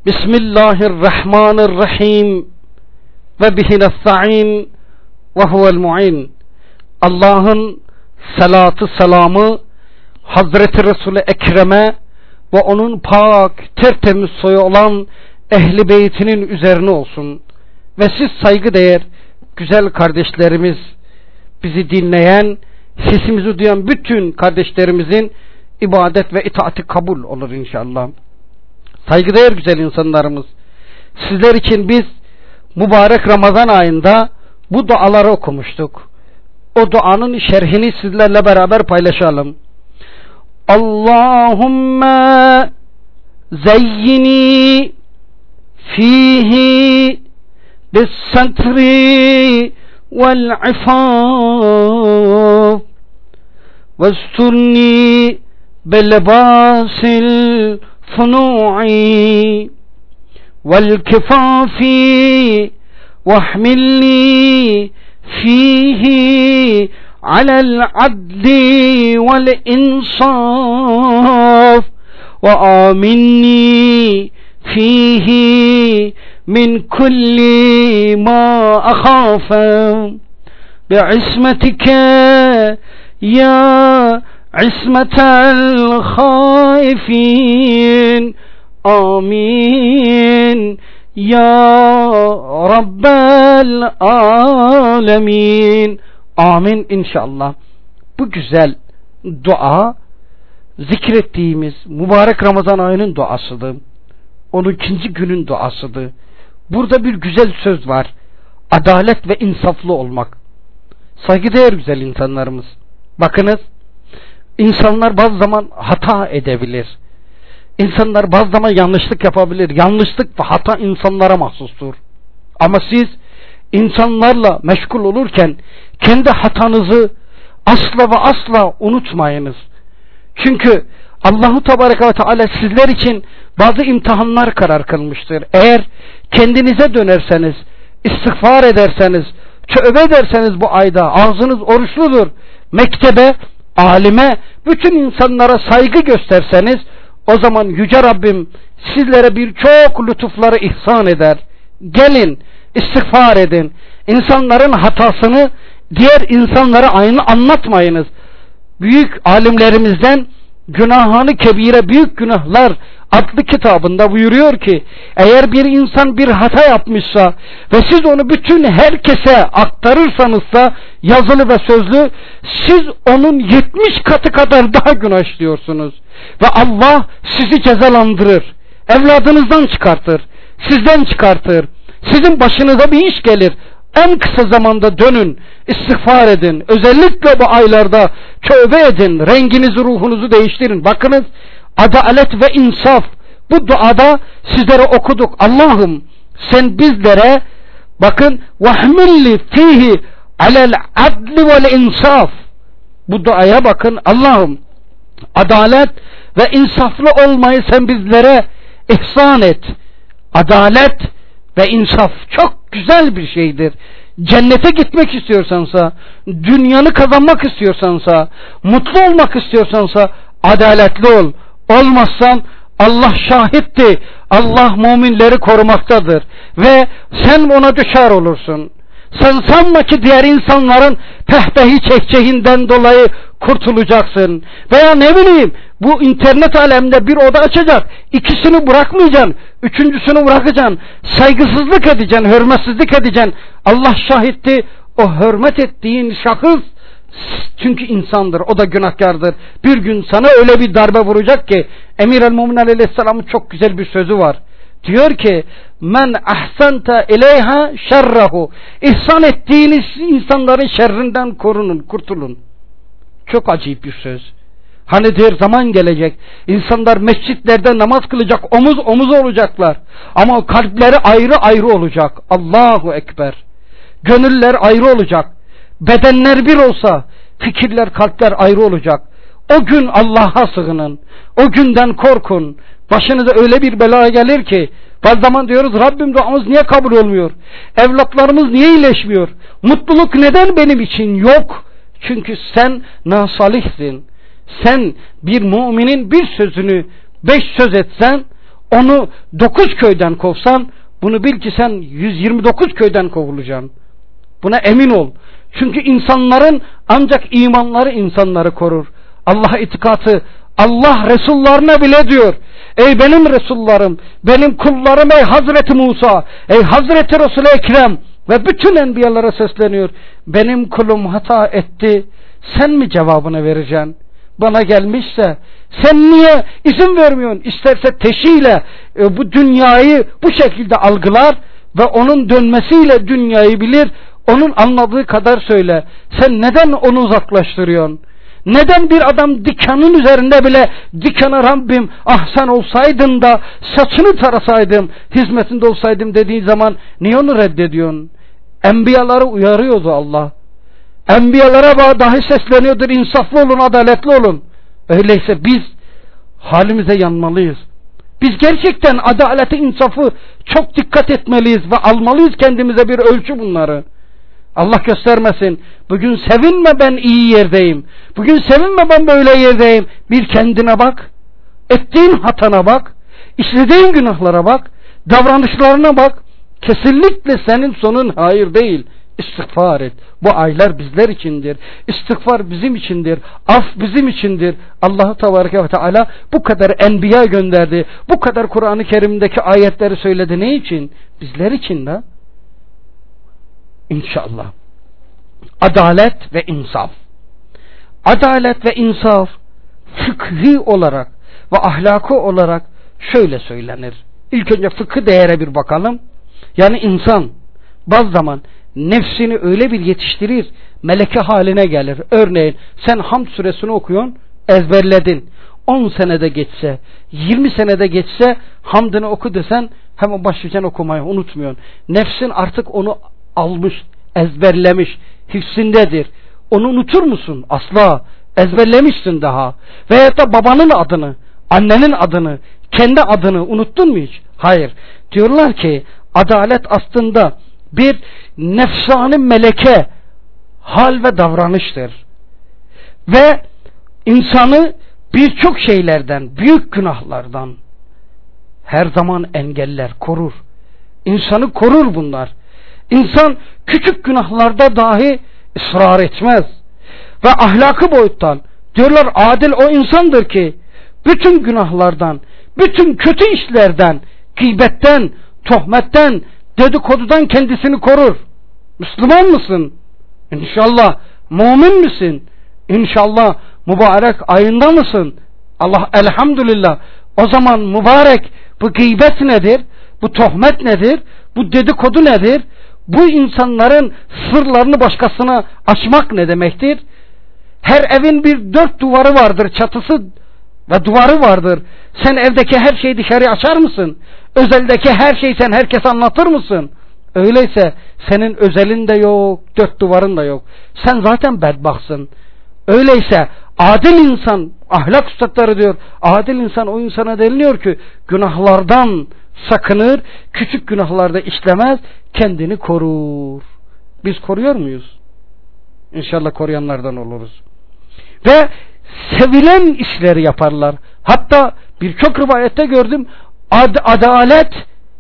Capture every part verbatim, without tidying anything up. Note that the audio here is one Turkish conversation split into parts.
Bismillahirrahmanirrahim ve bihi nesta'in ve huvel mu'in. Allah'ın salatı selamı Hazreti Resul-i Ekrem'e ve onun pak tertemiz soyu olan ehli beytinin üzerine olsun. Ve siz saygıdeğer güzel kardeşlerimiz, bizi dinleyen, sesimizi duyan bütün kardeşlerimizin ibadet ve itaati kabul olur inşallah. Saygıdeğer güzel insanlarımız, sizler için biz mübarek Ramazan ayında bu duaları okumuştuk. O duanın şerhini sizlerle beraber paylaşalım. Allahümme zeyyini fihi bis-satri vel-ifaf vesturni bil-libasil funu'i vel-kifafi vahmilni fihi alel adli vel insaf ve aminni fihi min kulli ma akhafe bi'ismetike ya ismetel haifin. Amin ya Rabbel alemin. Amin inşallah. Bu güzel dua zikrettiğimiz mübarek Ramazan ayının duasıdır. on ikinci günün duasıdır. Burada bir güzel söz var. Adalet ve insaflı olmak. Saygıdeğer güzel insanlarımız. Bakınız, insanlar bazı zaman hata edebilir. İnsanlar bazı zaman yanlışlık yapabilir. Yanlışlık ve hata insanlara mahsustur. Ama siz insanlarla meşgul olurken kendi hatanızı asla ve asla unutmayınız. Çünkü Allahu Tebareke ve Teala sizler için bazı imtihanlar karar kılmıştır. Eğer kendinize dönerseniz, istiğfar ederseniz, tövbe ederseniz bu ayda ağzınız oruçludur, mektebe, alime, bütün insanlara saygı gösterseniz, o zaman Yüce Rabbim sizlere birçok lütufları ihsan eder. Gelin, istiğfar edin. İnsanların hatasını diğer insanlara aynı anlatmayınız. Büyük alimlerimizden Günahını Kebire, Büyük Günahlar adlı kitabında buyuruyor ki, eğer bir insan bir hata yapmışsa ve siz onu bütün herkese aktarırsanızsa, yazılı ve sözlü, siz onun yetmiş katı kadar daha günah işliyorsunuz. Ve Allah sizi cezalandırır. Evladınızdan çıkartır. Sizden çıkartır. Sizin başınıza bir iş gelir. En kısa zamanda dönün, istiğfar edin. Özellikle bu aylarda tövbe edin. Renginizi, ruhunuzu değiştirin. Bakınız, adalet ve insaf. Bu duada sizlere okuduk. Allah'ım sen bizlere, bakın, vahmilli fihi alel adli vel insaf. Bu duaya bakın. Allah'ım adalet ve insaflı olmayı sen bizlere ihsan et. Adalet ve insaf çok güzel bir şeydir. Cennete gitmek istiyorsansa, dünyanı kazanmak istiyorsansa, mutlu olmak istiyorsansa adaletli ol. Olmazsan Allah şahitti. Allah müminleri korumaktadır. Ve sen ona düşer olursun. Sen sanma ki diğer insanların pehpehi çekçeğinden dolayı kurtulacaksın. Veya ne bileyim, bu internet aleminde bir oda açacak, ikisini bırakmayacaksın, üçüncüsünü bırakacaksın, saygısızlık edeceksin, hürmetsizlik edeceksin. Allah şahitti, o hürmet ettiğin şahıs çünkü insandır, o da günahkardır. Bir gün sana öyle bir darbe vuracak ki, Emir el-Mumin aleyhisselamın çok güzel bir sözü var. Diyor ki, men ahsanta ileyha şerrahu, ihsan ettiğiniz insanların şerrinden korunun, kurtulun. Çok acayip bir söz. Hani der zaman gelecek, insanlar mescitlerde namaz kılacak, omuz omuz olacaklar. Ama kalpleri ayrı ayrı olacak. Allahu Ekber. Gönüller ayrı olacak. Bedenler bir olsa, fikirler, kalpler ayrı olacak. O gün Allah'a sığının. O günden korkun. Başınıza öyle bir bela gelir ki, bazı zaman diyoruz, Rabbim duamız niye kabul olmuyor? Evlatlarımız niye iyileşmiyor? Mutluluk neden benim için yok? Çünkü sen nasalihsin. Sen bir müminin bir sözünü beş söz etsen, onu dokuz köyden kovsan, bunu bil ki sen yüz yirmi dokuz köyden kovulacaksın. Buna emin ol. Çünkü insanların ancak imanları insanları korur. Allah'a itikatı, Allah Resullarına bile diyor, ey benim Resullarım, benim kullarım, ey Hazreti Musa, ey Hazreti Resul-i Ekrem ve bütün enbiyalara sesleniyor. Benim kulum hata etti, sen mi cevabını vereceksin? Bana gelmişse sen niye izin vermiyorsun? İsterse teşiyle e, bu dünyayı bu şekilde algılar ve onun dönmesiyle dünyayı bilir. Onun anladığı kadar söyle. Sen neden onu uzaklaştırıyorsun? Neden bir adam dikanın üzerinde bile dikana Rabbim ah sen olsaydın da saçını tarasaydım, hizmetinde olsaydım dediği zaman niye onu reddediyorsun? Enbiyaları uyarıyordu Allah. Enbiyalara dahi sesleniyordur, insaflı olun, adaletli olun. Öyleyse biz halimize yanmalıyız. Biz gerçekten adaleti, insafı çok dikkat etmeliyiz ve almalıyız kendimize bir ölçü bunları. Allah göstermesin. Bugün sevinme ben iyi yerdeyim. Bugün sevinme ben böyle yerdeyim. Bir kendine bak. Ettiğin hatana bak. İşlediğin günahlara bak. Davranışlarına bak. Kesinlikle senin sonun hayır değil. İstiğfar et. Bu aylar bizler içindir. İstiğfar bizim içindir. Af bizim içindir. Allah-u Tebareke ve Teala bu kadar enbiya gönderdi. Bu kadar Kur'an-ı Kerim'deki ayetleri söyledi. Ne için? Bizler için de. İnşallah. Adalet ve insaf. Adalet ve insaf fıkhi olarak ve ahlakı olarak şöyle söylenir. İlk önce fıkhi değere bir bakalım. Yani insan bazı zaman nefsini öyle bir yetiştirir, meleke haline gelir. Örneğin sen Hamd suresini okuyorsun, ezberledin. on senede geçse, yirmi senede geçse Hamd'ını oku desen hemen başlayacaksın okumaya, unutmuyorsun. Nefsin artık onu almış, ezberlemiş, hifsindedir. Onu unutur musun? Asla. Ezberlemişsin daha. Veyahut da babanın adını, annenin adını, kendi adını unuttun mu hiç? Hayır. Diyorlar ki adalet aslında bir nefsani meleke hal ve davranıştır. Ve insanı birçok şeylerden, büyük günahlardan her zaman engeller, korur. İnsanı korur bunlar. İnsan küçük günahlarda dahi ısrar etmez. Ve ahlakı boyuttan diyorlar adil o insandır ki bütün günahlardan, bütün kötü işlerden, gıybetten, tohmetten, dedikodudan kendisini korur. Müslüman mısın? İnşallah. Mümin misin? İnşallah mübarek ayında mısın? Allah elhamdülillah. O zaman mübarek bu gıybet nedir? Bu tohmet nedir? Bu dedikodu nedir? Bu insanların sırlarını başkasına açmak ne demektir? Her evin bir dört duvarı vardır, çatısı ve duvarı vardır. Sen evdeki her şeyi dışarı açar mısın? Özeldeki her şeyi sen herkese anlatır mısın? Öyleyse senin özelin de yok, dört duvarın da yok. Sen zaten bedbahtsın. Öyleyse adil insan, ahlak üstadları diyor, adil insan o insana deniliyor ki günahlardan sakınır, küçük günahlarda işlemez, kendini korur. Biz koruyor muyuz? İnşallah koruyanlardan oluruz. Ve sevilen işleri yaparlar. Hatta birçok rivayette gördüm, ad adalet,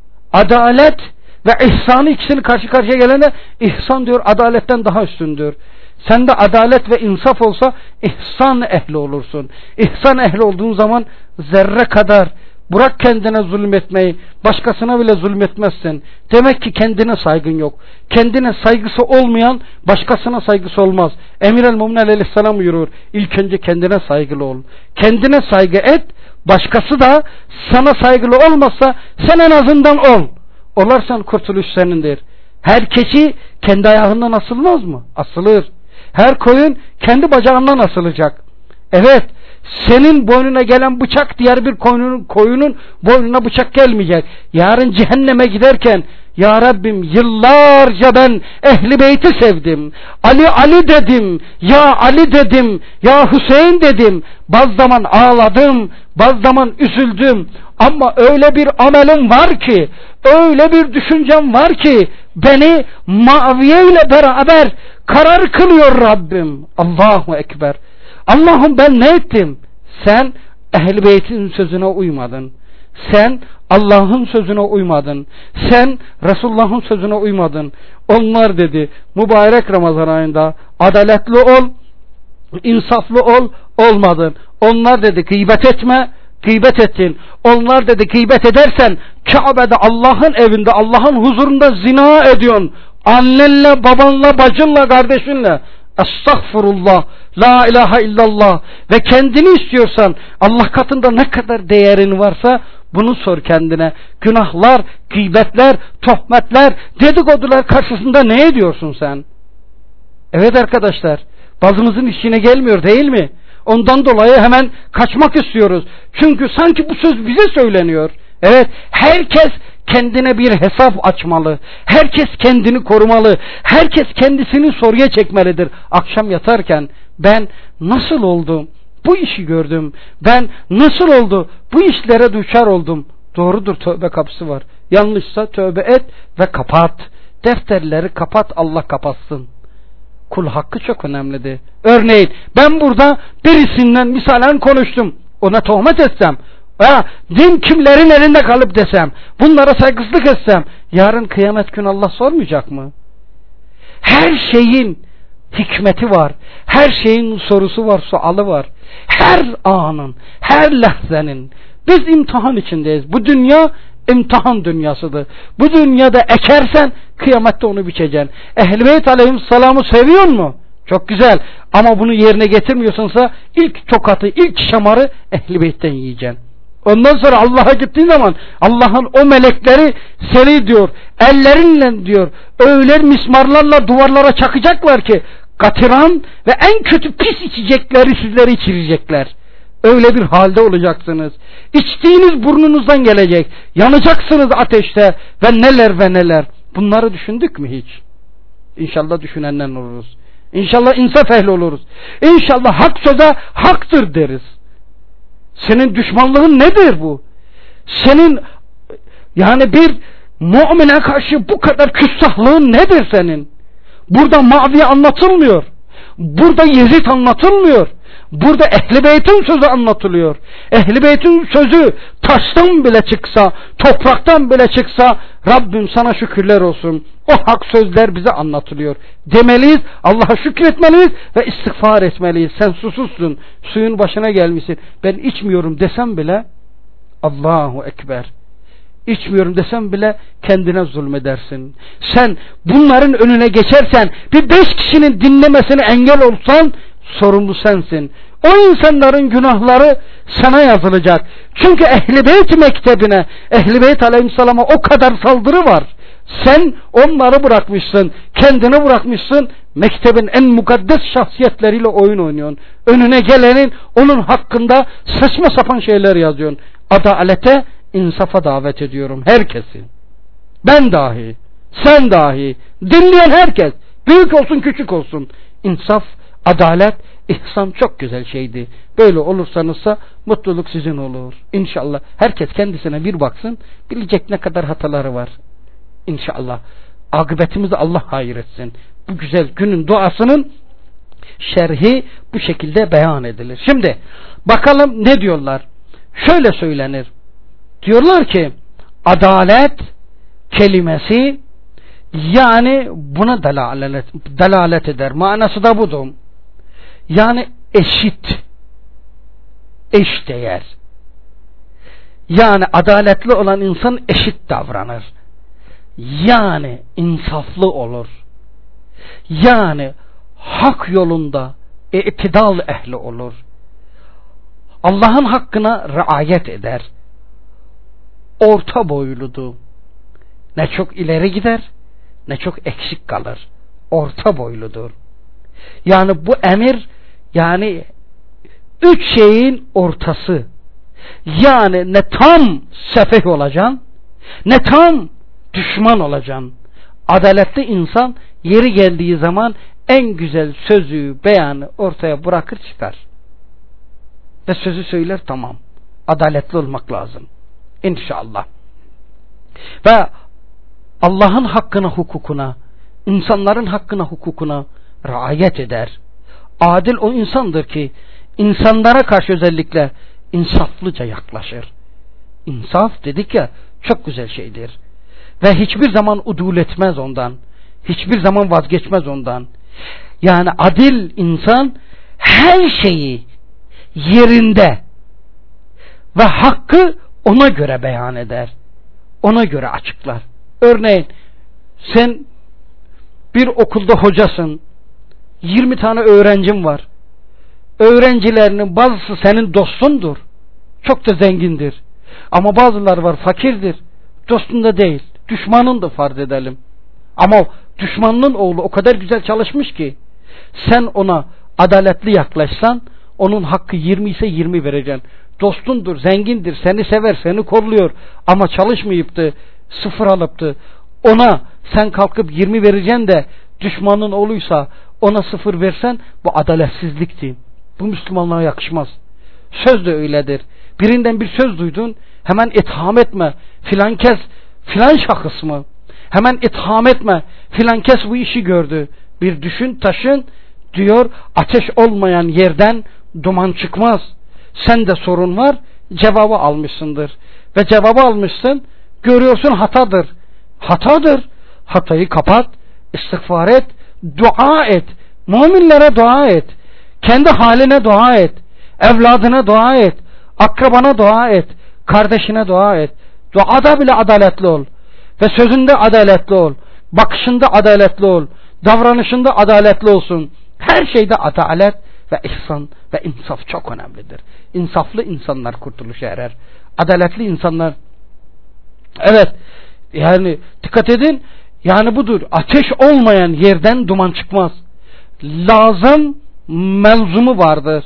adalet ve ihsanı ikisini karşı karşıya gelene ihsan diyor adaletten daha üstündür. Sende adalet ve insaf olsa ihsan ehli olursun. İhsan ehli olduğun zaman zerre kadar bırak kendine zulmetmeyi, başkasına bile zulmetmezsin. Demek ki kendine saygın yok. Kendine saygısı olmayan başkasına saygısı olmaz. Emir el-Mu'min aleyhisselam buyurur. İlk önce kendine saygılı ol. Kendine saygı et, başkası da sana saygılı olmazsa sen en azından ol. Olarsan kurtuluş senindir. Her keçi kendi ayağından asılmaz mı? Asılır. Her koyun kendi bacağından asılacak. Evet, senin boynuna gelen bıçak diğer bir koyunun, koyunun boynuna bıçak gelmeyecek. Yarın cehenneme giderken ya Rabbim yıllarca ben Ehl-i Beyt'i sevdim. Ali Ali dedim. Ya Ali dedim. Ya Hüseyin dedim. Bazı zaman ağladım. Bazı zaman üzüldüm. Ama öyle bir amelim var ki, öyle bir düşüncem var ki beni Muaviye ile beraber karar kılıyor Rabbim. Allahu Ekber. Allah'ım ben ne ettim? Sen Ehl-i Beyt'in sözüne uymadın. Sen Allah'ın sözüne uymadın. Sen Resulullah'ın sözüne uymadın. Onlar dedi mübarek Ramazan ayında adaletli ol, insaflı ol, olmadın. Onlar dedi gıybet etme, gıybet ettin. Onlar dedi gıybet edersen Kabe'de, Allah'ın evinde, Allah'ın huzurunda zina ediyorsun. Annenle, babanla, bacınla, kardeşinle. Estağfurullah, la ilahe illallah. Ve kendini istiyorsan Allah katında ne kadar değerin varsa bunu sor kendine. Günahlar, gıybetler, tohmetler, dedikodular karşısında ne ediyorsun sen? Evet arkadaşlar, bazımızın işine gelmiyor değil mi? Ondan dolayı hemen kaçmak istiyoruz. Çünkü sanki bu söz bize söyleniyor. Evet, herkes kendine bir hesap açmalı. Herkes kendini korumalı. Herkes kendisini soruya çekmelidir. Akşam yatarken ben nasıl oldum? Bu işi gördüm. Ben nasıl oldu? Bu işlere düşer oldum. Doğrudur, tövbe kapısı var. Yanlışsa tövbe et ve kapat. Defterleri kapat, Allah kapatsın. Kul hakkı çok önemlidir. Örneğin ben burada birisinden misalen konuştum. Ona tohmet etsem, ya, din kimlerin elinde kalıp desem, bunlara saygısızlık etsem, yarın kıyamet günü Allah sormayacak mı? Her şeyin hikmeti var. Her şeyin sorusu var, sualı var. Her anın, her lahzenin. Biz imtihan içindeyiz. Bu dünya imtihan dünyasıdır. Bu dünyada ekersen kıyamette onu biçeceksin. Ehl-i Beyt aleyhisselamı seviyor mu? Çok güzel. Ama bunu yerine getirmiyorsansa ilk tokatı, ilk şamarı Ehl-i Beyt'ten yiyeceksin. Ondan sonra Allah'a gittiğin zaman Allah'ın o melekleri seni diyor, ellerinle diyor, öyle mismarlarla duvarlara çakacaklar ki katiran ve en kötü pis içecekleri sizleri içirecekler. Öyle bir halde olacaksınız. İçtiğiniz burnunuzdan gelecek. Yanacaksınız ateşte ve neler ve neler. Bunları düşündük mü hiç? İnşallah düşünenden oluruz. İnşallah insaf ehli oluruz. İnşallah hak söze haktır deriz. Senin düşmanlığın nedir bu? Senin yani bir mümine karşı bu kadar küstahlığın nedir senin? Burada Muaviye anlatılmıyor. Burada Yezid anlatılmıyor. Burada Ehl-i Beyt'in sözü anlatılıyor. Ehl-i Beyt'in sözü taştan bile çıksa, topraktan bile çıksa, Rabbim sana şükürler olsun. O hak sözler bize anlatılıyor. Demeliyiz, Allah'a şükretmeliyiz ve istiğfar etmeliyiz. Sen susuzsun, suyun başına gelmişsin. Ben içmiyorum desem bile, Allahu Ekber. İçmiyorum desem bile kendine zulmedersin. Sen bunların önüne geçersen, bir beş kişinin dinlemesine engel olsan, sorumlu sensin. O insanların günahları sana yazılacak. Çünkü Ehl-i Beyt mektebine, Ehl-i Beyt aleyhisselama o kadar saldırı var. Sen onları bırakmışsın, kendini bırakmışsın, mektebin en mukaddes şahsiyetleriyle oyun oynuyorsun. Önüne gelenin onun hakkında saçma sapan şeyler yazıyorsun. Adalete, insafa davet ediyorum herkesi. Ben dahi, sen dahi, dinleyen herkes, büyük olsun küçük olsun. İnsaf, adalet, ihsan çok güzel şeydi. Böyle olursanızsa mutluluk sizin olur. İnşallah herkes kendisine bir baksın, bilecek ne kadar hataları var. İnşallah akıbetimizi Allah hayır etsin. Bu güzel günün duasının şerhi bu şekilde beyan edilir. Şimdi bakalım ne diyorlar? Şöyle söylenir. Diyorlar ki adalet kelimesi yani buna delalet, delalet eder. Manası da budur. Yani eşit, eşdeğer. Yani adaletli olan insan eşit davranır. Yani insaflı olur. Yani hak yolunda itidal ehli olur. Allah'ın hakkına riayet eder. Orta boyludur. Ne çok ileri gider, ne çok eksik kalır. Orta boyludur. Yani bu emir, yani üç şeyin ortası. Yani ne tam sefeh olacaksın, ne tam düşman olacaksın. Adaletli insan yeri geldiği zaman en güzel sözü, beyanı ortaya bırakır çıkar. Ve sözü söyler, tamam. Adaletli olmak lazım. İnşallah. Ve Allah'ın hakkına, hukukuna, insanların hakkına, hukukuna riayet eder. Adil o insandır ki insanlara karşı özellikle insaflıca yaklaşır. İnsaf dedik ya, çok güzel şeydir. Ve hiçbir zaman udul etmez ondan. Hiçbir zaman vazgeçmez ondan. Yani adil insan her şeyi yerinde ve hakkı ona göre beyan eder. Ona göre açıklar. Örneğin sen bir okulda hocasın. yirmi tane öğrencin var. Öğrencilerinin bazısı senin dostundur. Çok da zengindir. Ama bazıları var fakirdir. Dostun da değil. Düşmanın da farz edelim. Ama düşmanının oğlu o kadar güzel çalışmış ki sen ona adaletli yaklaşsan onun hakkı yirmi ise yirmi vereceksin. Dostundur, zengindir, seni sever, seni kolluyor ama çalışmayıptı, sıfır alıptı. Ona sen kalkıp yirmi vereceksin de düşmanın oğluysa ona sıfır versen bu adaletsizlikti. Bu Müslümanlığa yakışmaz. Söz de öyledir. Birinden bir söz duydun, hemen itham etme. Filan kes, filan şahıs mı? Hemen itham etme. Filan kes bu işi gördü. Bir düşün, taşın diyor, ateş olmayan yerden duman çıkmaz. Sende sorun var, cevabı almışsındır. Ve cevabı almışsın, görüyorsun hatadır. Hatadır. Hatayı kapat, istiğfar et, dua et. Müminlere dua et. Kendi haline dua et. Evladına dua et. Akrabana dua et. Kardeşine dua et. Duada bile adaletli ol. Ve sözünde adaletli ol. Bakışında adaletli ol. Davranışında adaletli olsun. Her şeyde adalet ve ihsan ve insaf çok önemlidir. İnsaflı insanlar kurtuluşa erer. Adaletli insanlar, evet, yani dikkat edin, yani budur. Ateş olmayan yerden duman çıkmaz. Lazım melzumu vardır.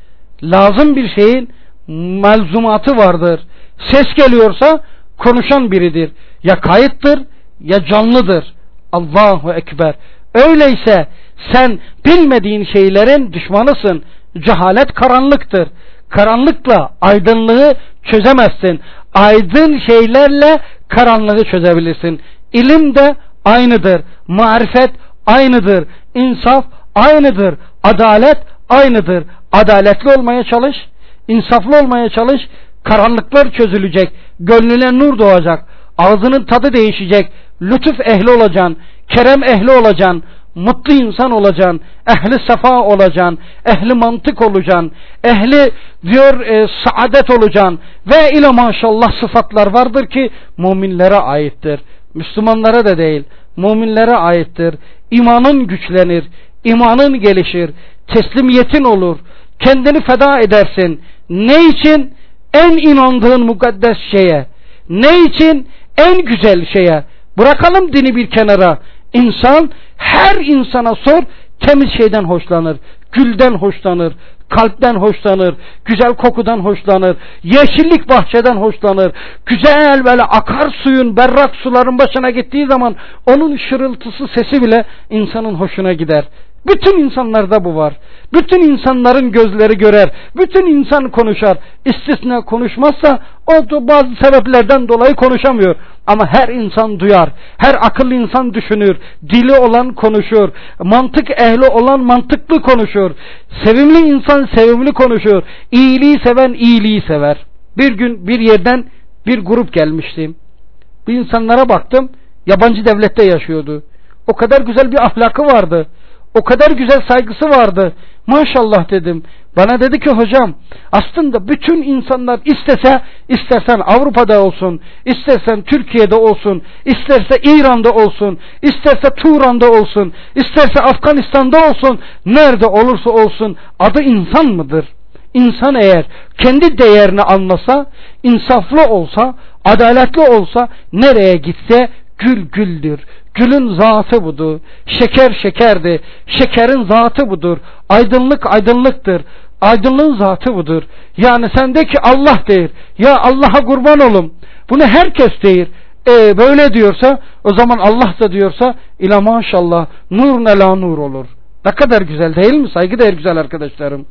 Lazım bir şeyin melzumatı vardır. Ses geliyorsa konuşan biridir. Ya kayıttır ya canlıdır. Allahu Ekber. Öyleyse sen bilmediğin şeylerin düşmanısın. Cehalet karanlıktır. Karanlıkla aydınlığı çözemezsin. Aydın şeylerle karanlığı çözebilirsin. İlim de aynıdır. Marifet aynıdır. İnsaf aynıdır. Adalet aynıdır. Adaletli olmaya çalış. İnsaflı olmaya çalış. Karanlıklar çözülecek. Gönlüne nur doğacak. Ağzının tadı değişecek. Lütuf ehli olacaksın. Kerem ehli olacaksın. Mutlu insan olacaksın. Ehli sefa olacaksın. Ehli mantık olacaksın. Ehli diyor e, saadet olacaksın. Ve ile maşallah sıfatlar vardır ki müminlere aittir. Müslümanlara da değil. Müminlere aittir. İmanın güçlenir. İmanın gelişir. Teslimiyetin olur. Kendini feda edersin. Ne için? En inandığın mukaddes şeye. Ne için? En güzel şeye. Bırakalım dini bir kenara. İnsan, her insana sor, temiz şeyden hoşlanır. Gülden hoşlanır. Kalpten hoşlanır. Güzel kokudan hoşlanır. Yeşillik bahçeden hoşlanır. Güzel böyle akar suyun, berrak suların başına gittiği zaman onun şırıltısı, sesi bile insanın hoşuna gider. Bütün insanlarda bu var. Bütün insanların gözleri görer. Bütün insan konuşar. İstisna konuşmazsa o da bazı sebeplerden dolayı konuşamıyor. Ama her insan duyar. Her akıllı insan düşünür. Dili olan konuşur. Mantık ehli olan mantıklı konuşur. Sevimli insan sevimli konuşur. İyiliği seven iyiliği sever. Bir gün bir yerden bir grup gelmişti. Bu insanlara baktım. Yabancı devlette yaşıyordu. O kadar güzel bir ahlakı vardı. O kadar güzel saygısı vardı. Maşallah dedim. Bana dedi ki hocam, aslında bütün insanlar istese, istersen Avrupa'da olsun, istersen Türkiye'de olsun, isterse İran'da olsun, isterse Turan'da olsun, isterse Afganistan'da olsun, nerede olursa olsun adı insan mıdır? İnsan eğer kendi değerini anlasa, insaflı olsa, adaletli olsa, nereye gitse gül güldür. Gülün zatı budur. Şeker şekerdir. Şekerin zatı budur. Aydınlık aydınlıktır. Aydınlığın zatı budur. Yani sendeki Allah değil. Ya Allah'a kurban olum. Bunu herkes değil. E, böyle diyorsa o zaman Allah da diyorsa ila maşallah nur ne la nur olur. Ne kadar güzel değil mi? Saygıdeğer güzel arkadaşlarım.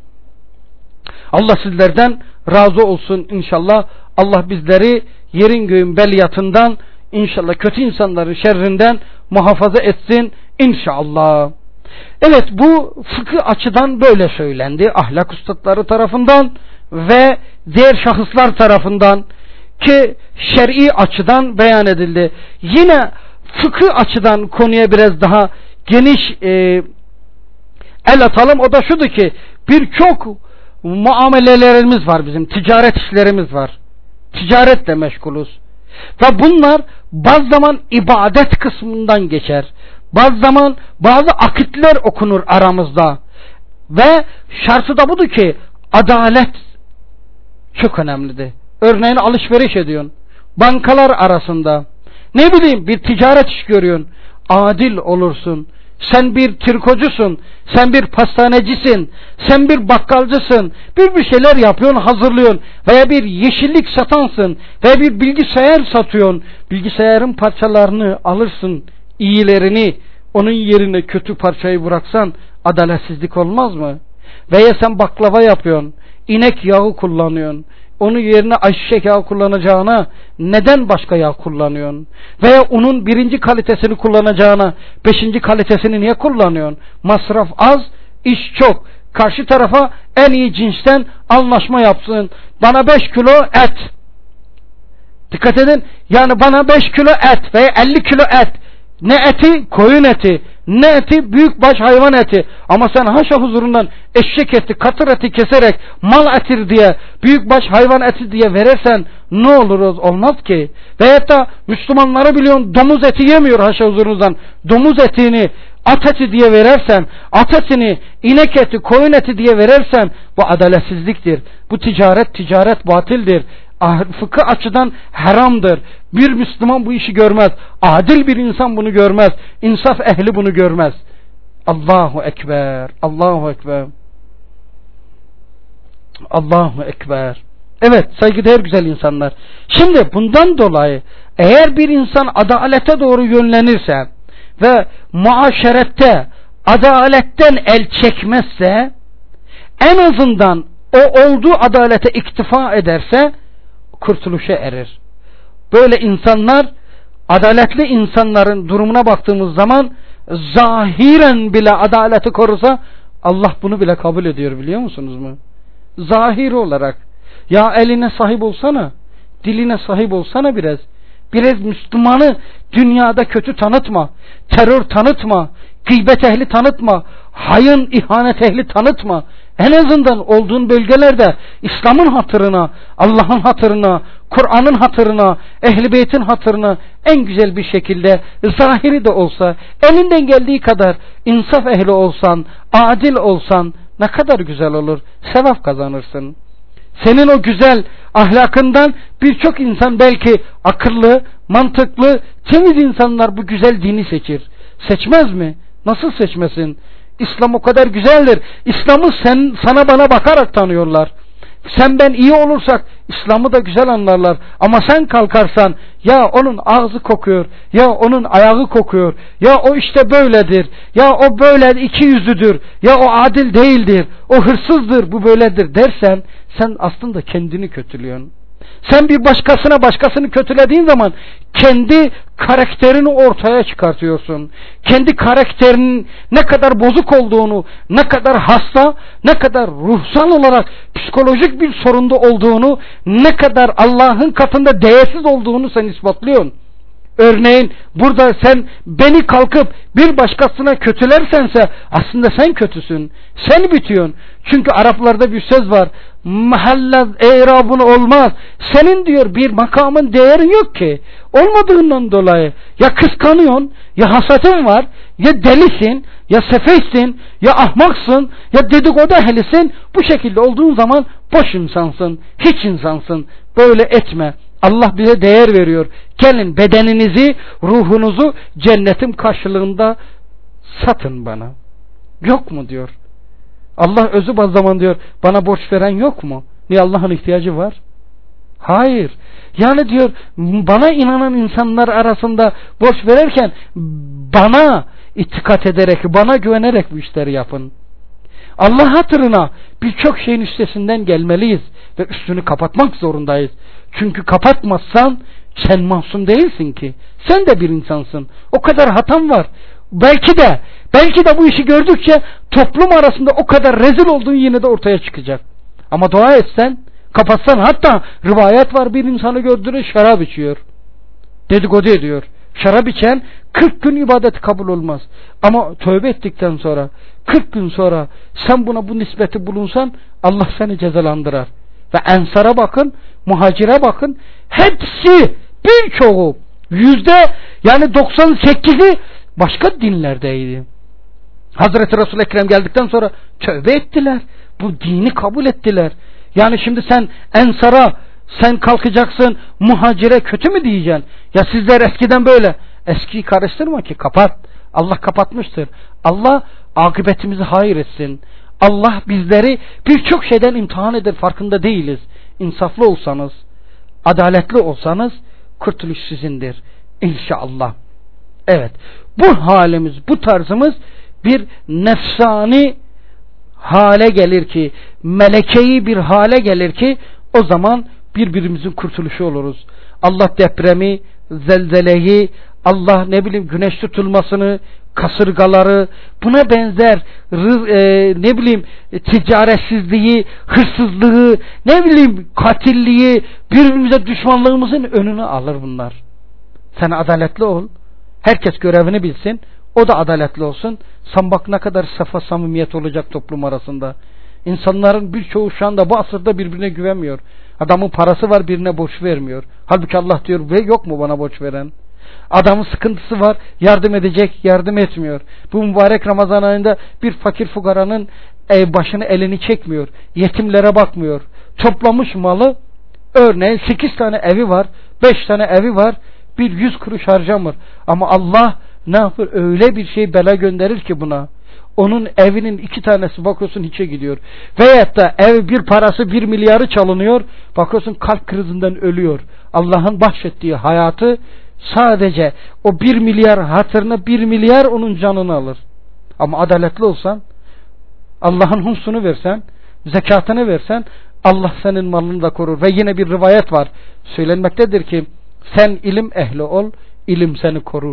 Allah sizlerden razı olsun inşallah. Allah bizleri yerin göğün beliyatından, İnşallah kötü insanların şerrinden muhafaza etsin inşallah. Evet, bu fıkıh açıdan böyle söylendi. Ahlak üstadları tarafından ve diğer şahıslar tarafından. ki şer'i açıdan beyan edildi. Yine fıkıh açıdan konuya biraz daha geniş e, el atalım. O da şudur ki birçok muamelelerimiz var bizim. Ticaret işlerimiz var. Ticaretle meşgulüz. Ve bunlar bazı zaman ibadet kısmından geçer. Bazı zaman bazı akitler okunur aramızda. Ve şartı da budur ki adalet çok önemlidir. Örneğin alışveriş ediyorsun. Bankalar arasında. Ne bileyim bir ticaret iş görüyorsun. Adil olursun. Sen bir trikocusun. Sen bir pastanecisin. Sen bir bakkalcısın. Bir bir şeyler yapıyorsun, hazırlıyorsun. Veya bir yeşillik satansın. Veya bir bilgisayar satıyorsun. Bilgisayarın parçalarını alırsın. İyilerini. Onun yerine kötü parçayı bıraksan adaletsizlik olmaz mı? Veya sen baklava yapıyorsun. İnek yağı kullanıyorsun. Onun yerine ayçiçek yağı kullanacağına neden başka yağ kullanıyorsun? Veya onun birinci kalitesini kullanacağına beşinci kalitesini niye kullanıyorsun? Masraf az, iş çok. Karşı tarafa en iyi cinsten anlaşma yapsın. Bana beş kilo et. Dikkat edin. Yani bana beş kilo et veya elli kilo et. Ne eti? Koyun eti. Ne eti? Büyükbaş hayvan eti. Ama sen haşa huzurundan eşek eti, katır eti keserek mal eti diye, büyükbaş hayvan eti diye verirsen ne olur? Olmaz ki. Veyahut da Müslümanları biliyorsun domuz eti yemiyor haşa huzurunuzdan. Domuz etini at eti diye verirsen, at etini inek eti, koyun eti diye verirsen bu adaletsizliktir. Bu ticaret, ticaret batildir. Fıkıh açıdan haramdır. Bir Müslüman bu işi görmez. Adil bir insan bunu görmez. İnsaf ehli bunu görmez. Allahu Ekber. Allahu Ekber. Allahu Ekber. Evet saygıdeğer güzel insanlar. Şimdi bundan dolayı eğer bir insan adalete doğru yönlenirse ve muaşerette adaletten el çekmezse, en azından o olduğu adalete iktifa ederse kurtuluşa erer. Böyle insanlar, adaletli insanların durumuna baktığımız zaman zahiren bile adaleti korusa Allah bunu bile kabul ediyor, biliyor musunuz mu? Zahiri olarak. Ya eline sahip olsana, diline sahip olsana biraz. Biraz Müslümanı dünyada kötü tanıtma, terör tanıtma, gıybet ehli tanıtma, hayın ihanet ehli tanıtma. En azından olduğun bölgelerde İslam'ın hatırına, Allah'ın hatırına, Kur'an'ın hatırına, Ehl-i Beyt'in hatırına en güzel bir şekilde zahiri de olsa, elinden geldiği kadar insaf ehli olsan, adil olsan ne kadar güzel olur, sevap kazanırsın. Senin o güzel ahlakından birçok insan belki akıllı, mantıklı, temiz insanlar bu güzel dini seçir. Seçmez mi? Nasıl seçmesin? İslam o kadar güzeldir. İslam'ı sen, sana bana bakarak tanıyorlar. Sen ben iyi olursak İslam'ı da güzel anlarlar. Ama sen kalkarsan ya onun ağzı kokuyor, ya onun ayağı kokuyor, ya o işte böyledir, ya o böyle iki yüzlüdür, ya o adil değildir, o hırsızdır, bu böyledir dersen sen aslında kendini kötülüyorsun. Sen bir başkasına başkasını kötülediğin zaman kendi karakterini ortaya çıkartıyorsun. Kendi karakterinin ne kadar bozuk olduğunu, ne kadar hasta, ne kadar ruhsal olarak psikolojik bir sorunda olduğunu, ne kadar Allah'ın katında değersiz olduğunu sen ispatlıyorsun. Örneğin burada sen beni kalkıp bir başkasına kötülersense aslında sen kötüsün. Sen bitiyorsun. Çünkü Araplarda bir söz var. Mahalle e'rabun olmaz. Senin diyor bir makamın, değerin yok ki. Olmadığından dolayı ya kıskanıyorsun, ya hasetin var, ya delisin, ya sefehsin, ya ahmaksın, ya dedikodu ehlisin. Bu şekilde olduğun zaman boş insansın, hiç insansın. Böyle etme. Allah bize değer veriyor. Gelin bedeninizi, ruhunuzu cennetim karşılığında satın bana. Yok mu diyor. Allah özü bazı zaman diyor bana borç veren yok mu? Niye Allah'ın ihtiyacı var? Hayır. Yani diyor bana inanan insanlar arasında borç verirken bana itikat ederek, bana güvenerek bu işleri yapın. Allah hatırına birçok şeyin üstesinden gelmeliyiz ve üstünü kapatmak zorundayız. Çünkü kapatmazsan sen masum değilsin ki. Sen de bir insansın. O kadar hatan var. Belki de belki de bu işi gördükçe toplum arasında o kadar rezil olduğun yine de ortaya çıkacak. Ama dua etsen Kapatsan, hatta rivayet var, bir insanı gördüğünüz şarap içiyor. Dedikodu ediyor. Şarap içen kırk gün ibadeti kabul olmaz. Ama tövbe ettikten sonra, kırk gün sonra sen buna bu nispeti bulunsan Allah seni cezalandırır. Ve ensara bakın, muhacire bakın, hepsi, birçoğu, yüzde yani doksan sekizi başka dinlerdeydi. Hazreti Resul-i Ekrem geldikten sonra tövbe ettiler. Bu dini kabul ettiler. Yani şimdi sen ensara, sen kalkacaksın muhacire kötü mü diyeceksin? Ya sizler eskiden böyle. Eskiyi karıştırma ki, kapat. Allah kapatmıştır. Allah akıbetimizi hayır etsin. Allah bizleri birçok şeyden imtihan eder, farkında değiliz. İnsaflı olsanız, adaletli olsanız kurtuluş sizindir İnşallah. Evet, bu halimiz, bu tarzımız bir nefsani hale gelir ki, melekeyi bir hale gelir ki, o zaman birbirimizin kurtuluşu oluruz. Allah depremi, zelzeleyi, Allah ne bileyim güneş tutulmasını, kasırgaları, buna benzer e, ne bileyim ticaretsizliği, hırsızlığı, ne bileyim katilliği, birbirimize düşmanlığımızın önünü alır bunlar. Sen adaletli ol. Herkes görevini bilsin. O da adaletli olsun. Sen bak ne kadar safa samimiyet olacak toplum arasında. İnsanların birçoğu şu anda bu asırda birbirine güvenmiyor. Adamın parası var, birine borç vermiyor. Halbuki Allah diyor, ve yok mu bana borç veren? Adamın sıkıntısı var, yardım edecek, yardım etmiyor. Bu mübarek Ramazan ayında bir fakir fukaranın başını elini çekmiyor. Yetimlere bakmıyor. Toplamış malı, örneğin sekiz tane evi var, beş tane evi var, bir yüz kuruş harcamır. Ama Allah ne yapar? Öyle bir şey bela gönderir ki buna. Onun evinin iki tanesi bakıyorsun hiçe gidiyor. Veyahut da ev bir parası bir milyarı çalınıyor. Bakıyorsun kalp krizinden ölüyor. Allah'ın bahşettiği hayatı sadece o bir milyar hatırına bir milyar onun canını alır. Ama adaletli olsan, Allah'ın humsunu versen, zekatını versen, Allah senin malını da korur. Ve yine bir rivayet var. Söylenmektedir ki sen ilim ehli ol, ilim seni korur.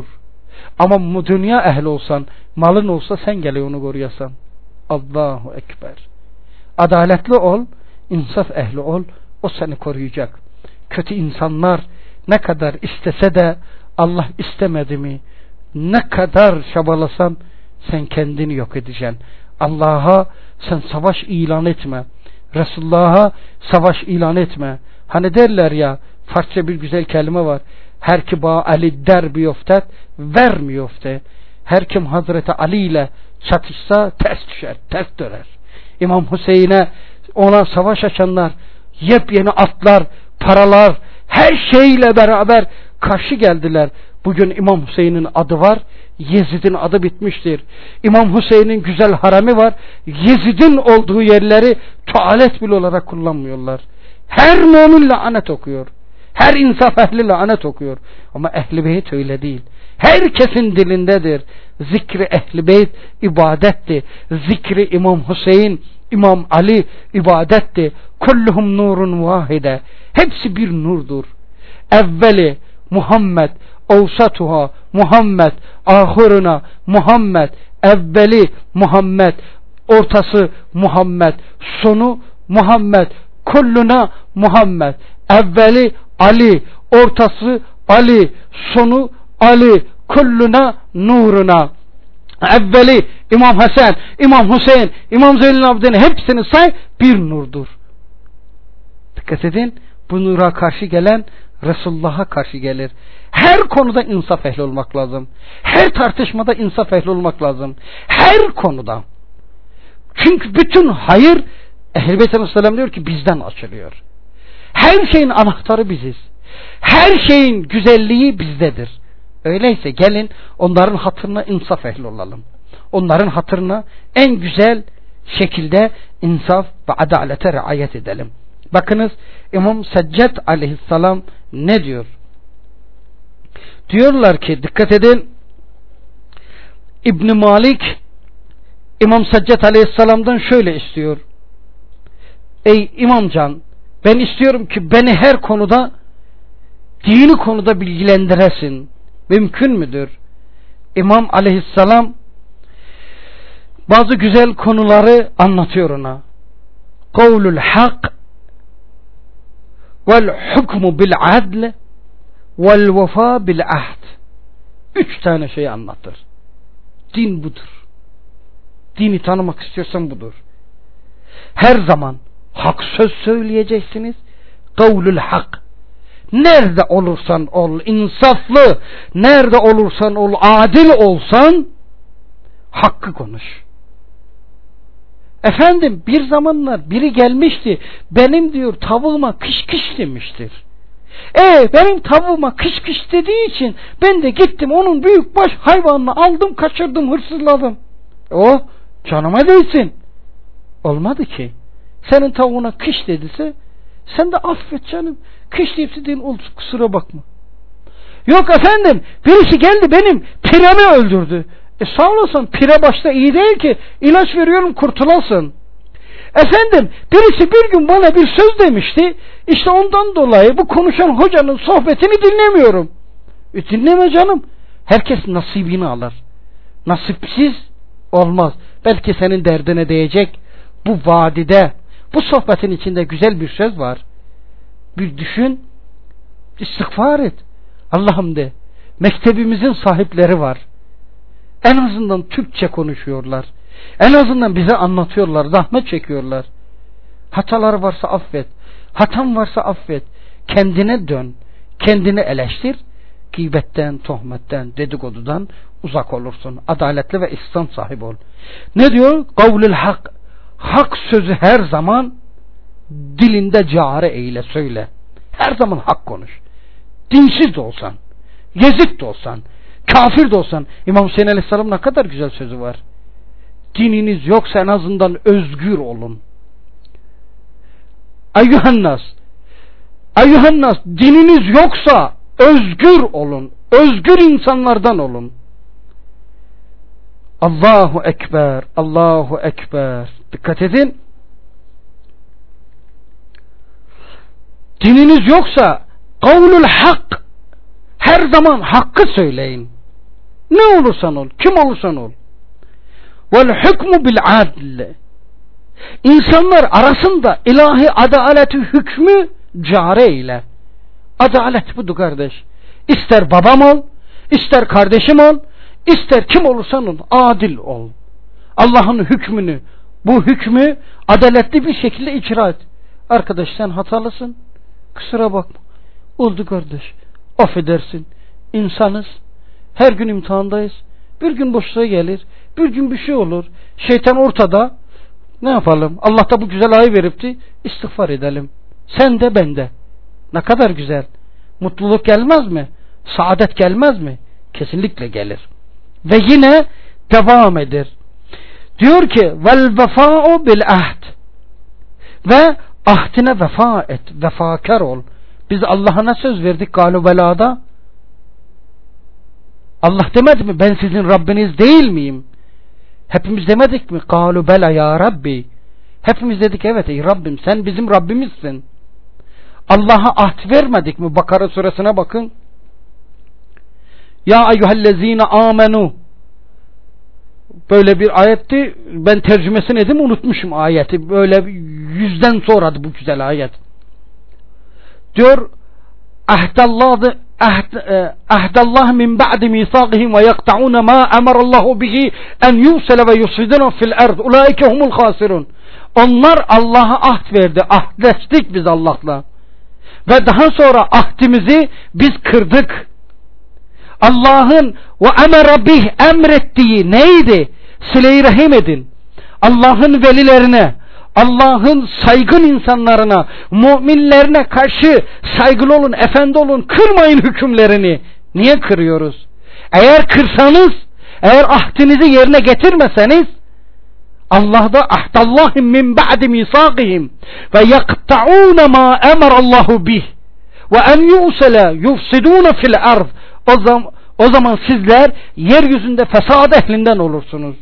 Ama bu dünya ehli olsan, malın olsa sen gele onu koruyasan. Allahu Ekber. Adaletli ol, insaf ehli ol, o seni koruyacak. Kötü insanlar ne kadar istese de Allah istemedi mi? Ne kadar çabalasan sen kendini yok edeceksin. Allah'a sen savaş ilan etme. Resulullah'a savaş ilan etme. Hani derler ya, Farsça bir güzel kelime var. Her ki ba Ali derbi yoftet vermi yofte. Her kim Hazreti Ali ile çatışsa ters düşer, ters döner. İmam Hüseyin'e, ona savaş açanlar yepyeni atlar, paralar, her şeyle beraber karşı geldiler. Bugün İmam Hüseyin'in adı var, Yezid'in adı bitmiştir. İmam Hüseyin'in güzel haremi var, Yezid'in olduğu yerleri tuvalet bile olarak kullanmıyorlar. Her mümin lanet okuyor. Her insaf ehli lanet okuyor. Ama Ehl-i Beyt öyle değil. Herkesin dilindedir. Zikri Ehl-i Beyt ibadetti. Zikri İmam Hüseyin, İmam Ali ibadetti. Kulluhum nurun vahide. Hepsi bir nurdur. Evveli Muhammed, Avsatuha Muhammed, ahiruna Muhammed, evveli Muhammed, ortası Muhammed, sonu Muhammed, kulluna Muhammed. Evveli Ali, ortası Ali, sonu Ali, kulluna nuruna. Evveli İmam Hasan, İmam Hüseyin, İmam Zeynel Abidin, hepsini say, bir nurdur. Dikkat edin, bu nura karşı gelen Resulullah'a karşı gelir. Her konuda insaf ehli olmak lazım. Her tartışmada insaf ehli olmak lazım. Her konuda. Çünkü bütün hayır, Ehl-i Beyt Aleyhisselam diyor ki bizden açılıyor. Her şeyin anahtarı biziz. Her şeyin güzelliği bizdedir. Öyleyse gelin onların hatırına insaf ehli olalım. Onların hatırına en güzel şekilde insaf ve adalete riayet edelim. Bakınız İmam Seccad Aleyhisselam ne diyor? Diyorlar ki, dikkat edin, İbn Malik İmam Seccad Aleyhisselam'dan şöyle istiyor. Ey İmamcan, ben istiyorum ki beni her konuda, dini konuda bilgilendiresin. Mümkün müdür? İmam Aleyhisselam bazı güzel konuları anlatıyor ona. Kavlul hak vel hukmu bil adl vel vefa bil ahd. Üç tane şey anlatır. Din budur. Dini tanımak istiyorsan budur. Her zaman hak söz söyleyeceksiniz. Kavlül hak. Nerede olursan ol insaflı, nerede olursan ol adil olsan hakkı konuş. Efendim bir zamanlar biri gelmişti, benim diyor tavuğuma kış kış demiştir. E benim tavuğuma kış kış dediği için ben de gittim onun büyükbaş hayvanını aldım, kaçırdım, hırsızladım. O canıma değsin. Olmadı ki. Senin tavuğuna kış dediyse sen de affet canım. Kış deyip dediğin oldu, kusura bakma. Yok efendim birisi geldi benim piremi öldürdü. E sağ olasın, pire başta iyi değil ki, ilaç veriyorum kurtulasın. Efendim birisi bir gün bana bir söz demişti, işte ondan dolayı bu konuşan hocanın sohbetini dinlemiyorum. E dinleme canım, herkes nasibini alır. Nasipsiz olmaz. Belki senin derdine değecek bu vadide, bu sohbetin içinde güzel bir söz var. Bir düşün, istiğfar et. Allah'ım de, mektebimizin sahipleri var. En azından Türkçe konuşuyorlar. En azından bize anlatıyorlar, zahmet çekiyorlar. Hatalar varsa affet. Hatan varsa affet. Kendine dön. Kendini eleştir. Gıybetten, tohmetten, dedikodudan uzak olursun. Adaletli ve ihsan sahibi ol. Ne diyor? Kavlül hak. Hak sözü her zaman dilinde cari eyle, söyle. Her zaman hak konuş. Dinsiz de olsan, Yezid de olsan, kafir de olsan. İmam Hüseyin Aleyhisselam ne kadar güzel sözü var. Dininiz yoksa en azından özgür olun. Eyyühennas, eyyühennas, dininiz yoksa özgür olun. Özgür insanlardan olun. Allahu Ekber, Allahu Ekber. Dikkat edin. Dininiz yoksa kavlul hak. Her zaman hakkı söyleyin. Ne olursan ol, kim olursan ol. Vel hukmu bil adl. İnsanlar arasında ilahi adaleti hükmü cari ile. Adalet budur kardeş. İster babam ol, ister kardeşim ol, ister kim olursan ol, adil ol. Allah'ın hükmünü, bu hükmü adaletli bir şekilde icra et. Arkadaş sen hatalısın, kusura bakma. Oldu kardeş, affedersin. İnsanız, her gün imtihandayız. Bir gün boşluğa gelir, bir gün bir şey olur. Şeytan ortada. Ne yapalım? Allah da bu güzel ayı veripti. İstiğfar edelim. Sen de ben de. Ne kadar güzel. Mutluluk gelmez mi? Saadet gelmez mi? Kesinlikle gelir. Ve yine devam eder. Diyor ki vel vefa'u bil ahd. Ve ahdine vefa et. Vefakar ol. Biz Allah'a ne söz verdik galu belada? Allah demedi mi ben sizin Rabbiniz değil miyim? Hepimiz demedik mi? Kalu bela ya Rabbi. Hepimiz dedik evet ey Rabbim sen bizim Rabbimizsin. Allah'a ahd vermedik mi? Bakara suresine bakın. Ya eyyühellezine amenu. Böyle bir ayetti. Ben tercümesini edeyim unutmuşum ayeti. Böyle yüzden sonradı bu güzel ayet. Diyor ahdallah ahdallah min ba'di misaqihim ve yaqta'un ma emarallahu bihi en yusala ve yufsiduna fil ard. Ulaike humul khasirun. Onlar Allah'a ahd verdi. Ahdleştik biz Allah'la. Ve daha sonra ahdimizi biz kırdık. Allah'ın ve emere bih emrettiği neydi? Sile-i rahim edin. Allah'ın velilerine, Allah'ın saygın insanlarına, müminlerine karşı saygılı olun, efendi olun, kırmayın hükümlerini. Niye kırıyoruz? Eğer kırsanız, eğer ahdinizi yerine getirmeseniz, Allah da ahdallahim min ba'di misaqihim ve yakta'un ma emarallahu bih ve en yusala yufsiduna fil ard. O zaman, o zaman sizler yeryüzünde fesad ehlinden olursunuz.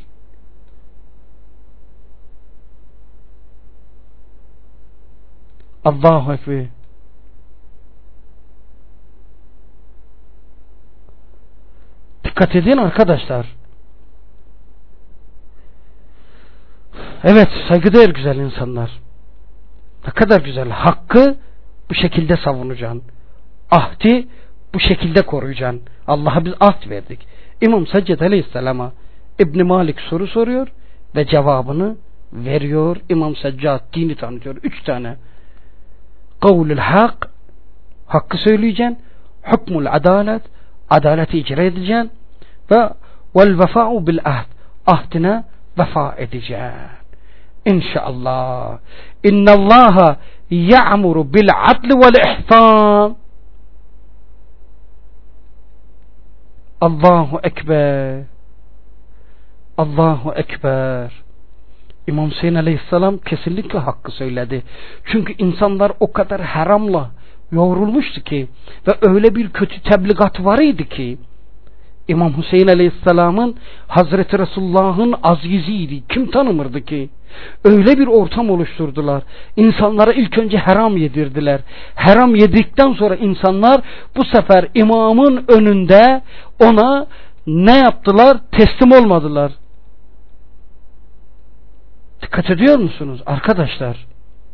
Allahu Ekber. Dikkat edin arkadaşlar. Evet, saygıdeğer güzel insanlar. Ne kadar güzel. Hakkı bu şekilde savunacaksın. Ahdi bu şekilde koruyacaksın. Allah'a biz ahd verdik. İmam Secced Aleyhisselam'a İbn Malik soru soruyor ve cevabını veriyor. İmam Seccad dini tanıtıyor. Üç tane. Kavlül hak, hakkı söyleyeceksin. Hukmul adalet, adaleti icra edeceksin. Ve vel vefa'u bil ahd, ahdine vefa edeceksin. İnşallah. İnnallaha ya'muru bil adli vel ihsan. Allahu Ekber. Allahu Ekber. İmam Hüseyin Aleyhisselam kesinlikle hakkı söyledi. Çünkü insanlar o kadar haramla yoğrulmuştu ki ve öyle bir kötü tebligat var idi ki İmam Hüseyin Aleyhisselam'ın Hazreti Resulullah'ın aziziydi. Kim tanımırdı ki? Öyle bir ortam oluşturdular. İnsanlara ilk önce haram yedirdiler. Haram yedikten sonra insanlar bu sefer imamın önünde ona ne yaptılar? Teslim olmadılar. Dikkat ediyor musunuz arkadaşlar?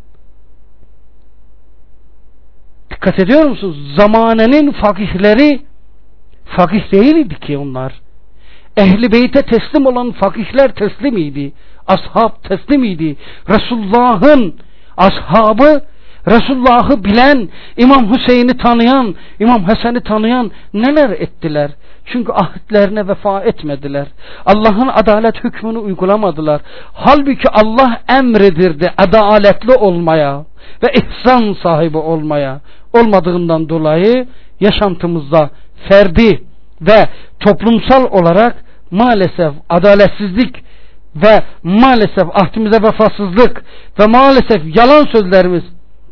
Dikkat ediyor musunuz? Zamanenin fakihleri fakih değildi ki onlar. Ehli beyte teslim olan fakihler teslim idi. Ashab teslim idi. Resulullah'ın ashabı, Resulullah'ı bilen, İmam Hüseyin'i tanıyan, İmam Hasan'ı tanıyan neler ettiler? Çünkü ahitlerine vefa etmediler. Allah'ın adalet hükmünü uygulamadılar. Halbuki Allah emredirdi adaletli olmaya ve ihsan sahibi olmaya. Olmadığından dolayı yaşantımızda ferdi ve toplumsal olarak maalesef adaletsizlik ve maalesef ahdimize vefasızlık ve maalesef yalan sözlerimiz.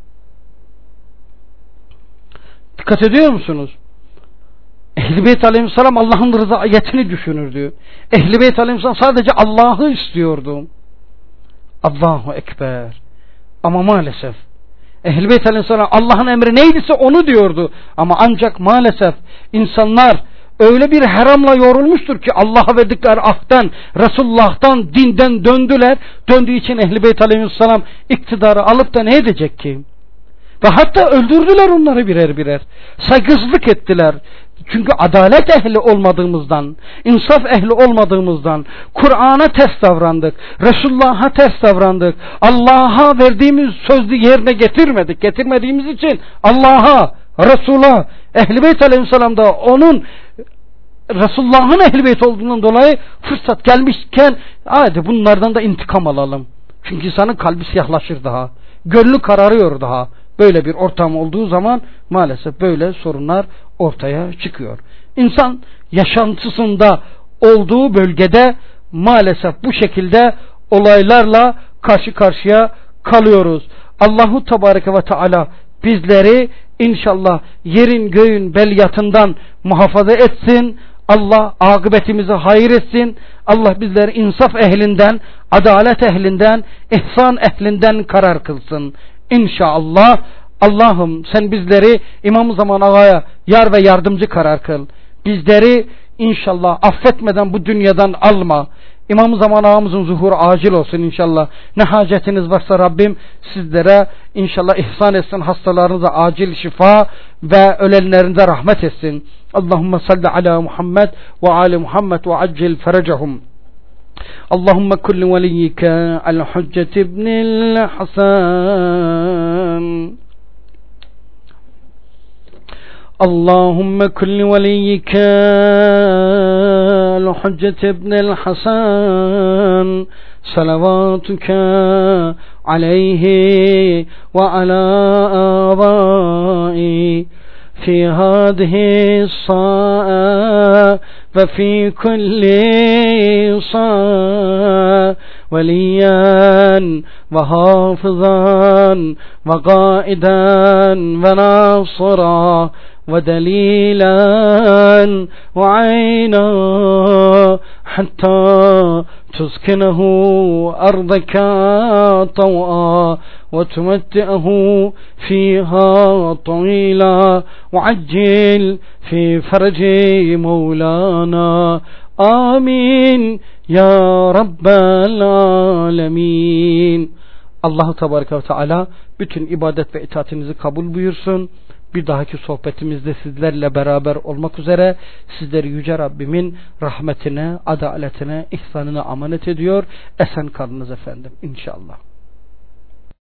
Dikkat ediyor musunuz? Ehl-i Beyt Aleyhisselam Allah'ın rızayetini düşünürdü. Ehl-i Beyt Aleyhisselam sadece Allah'ı istiyordu. Allahu Ekber. Ama maalesef Ehl-i Beyt Aleyhisselam Allah'ın emri neydiyse onu diyordu. Ama ancak maalesef insanlar öyle bir haramla yorulmuştur ki Allah'a verdikleri ahden, Resulullah'tan, dinden döndüler. Döndüğü için Ehl-i Beyt Aleyhisselam iktidarı alıp da ne edecek ki? Ve hatta öldürdüler onları birer birer. Saygısızlık ettiler. Çünkü adalet ehli olmadığımızdan, insaf ehli olmadığımızdan, Kur'an'a ters davrandık, Resulullah'a ters davrandık, Allah'a verdiğimiz sözü yerine getirmedik. Getirmediğimiz için Allah'a, Resul'a, Ehl-i Beyt Aleyhisselam da onun Resulullah'ın Ehl-i Beyt olduğundan dolayı fırsat gelmişken hadi bunlardan da intikam alalım. Çünkü insanın kalbi siyahlaşır daha, gönlü kararıyor daha. Böyle bir ortam olduğu zaman maalesef böyle sorunlar ortaya çıkıyor. İnsan yaşantısında olduğu bölgede maalesef bu şekilde olaylarla karşı karşıya kalıyoruz. Allahu Tebareke ve Teala bizleri inşallah yerin göğün beliyatından muhafaza etsin. Allah akıbetimizi hayır etsin. Allah bizleri insaf ehlinden, adalet ehlinden, ihsan ehlinden karar kılsın. İnşallah. Allah'ım sen bizleri İmam-ı Zaman Ağa'ya yar ve yardımcı karar kıl. Bizleri inşallah affetmeden bu dünyadan alma. İmam-ı Zaman Ağamızın zuhuru acil olsun inşallah. Ne hacetiniz varsa Rabbim sizlere inşallah ihsan etsin. Hastalarınıza acil şifa ve ölenlerinize rahmet etsin. Allahümme salli ala Muhammed ve ali Muhammed ve accil ferecehum. اللهم كل وليك الحجة ابن الحسن اللهم كل وليك الحجة ابن الحسن صلواتك عليه وعلى آبائه في هذه الساعة وفي كل صاع وليا وحافظا وقائدا وناصرا ودليلا وعينا حتى تسكنه أرضك طوعا وتمتعه فيها طويلا وعجل في فرج مولانا آمين يا رب العالمين Allahu Tebareke ve Teala bütün ibadet ve itaatinizi kabul buyursun. Bir dahaki sohbetimizde sizlerle beraber olmak üzere sizleri Yüce Rabbimin rahmetine, adaletine, ihsanına emanet ediyor. Esen kalınız efendim inşallah.